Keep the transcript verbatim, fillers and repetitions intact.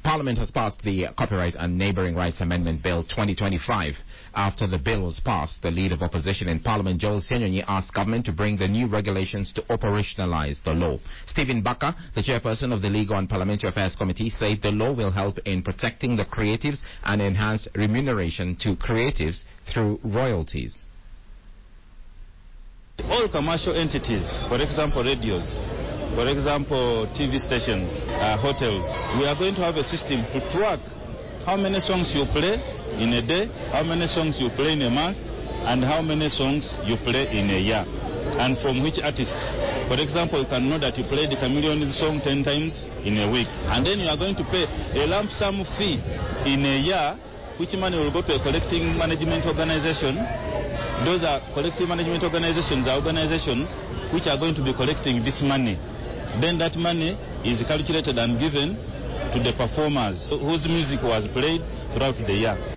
Parliament has passed the Copyright and Neighbouring Rights Amendment Bill twenty twenty-five. After the bill was passed, the Leader of Opposition in Parliament, Joel Senyonyi, asked government to bring the new regulations to operationalize the law. Stephen Baka, the chairperson of the Legal and Parliamentary Affairs Committee, said the law will help in protecting the creatives and enhance remuneration to creatives through royalties. All commercial entities, for example radios, for example T V stations, uh, hotels, we are going to have a system to track how many songs you play in a day, how many songs you play in a month, and how many songs you play in a year, and from which artists. For example, you can know that you played the Chameleon's song ten times in a week, and then you are going to pay a lump sum fee in a year, which money will go to a collecting management organization. Those are collective management organizations, are organizations which are going to be collecting this money. Then that money is calculated and given to the performers whose music was played throughout the year.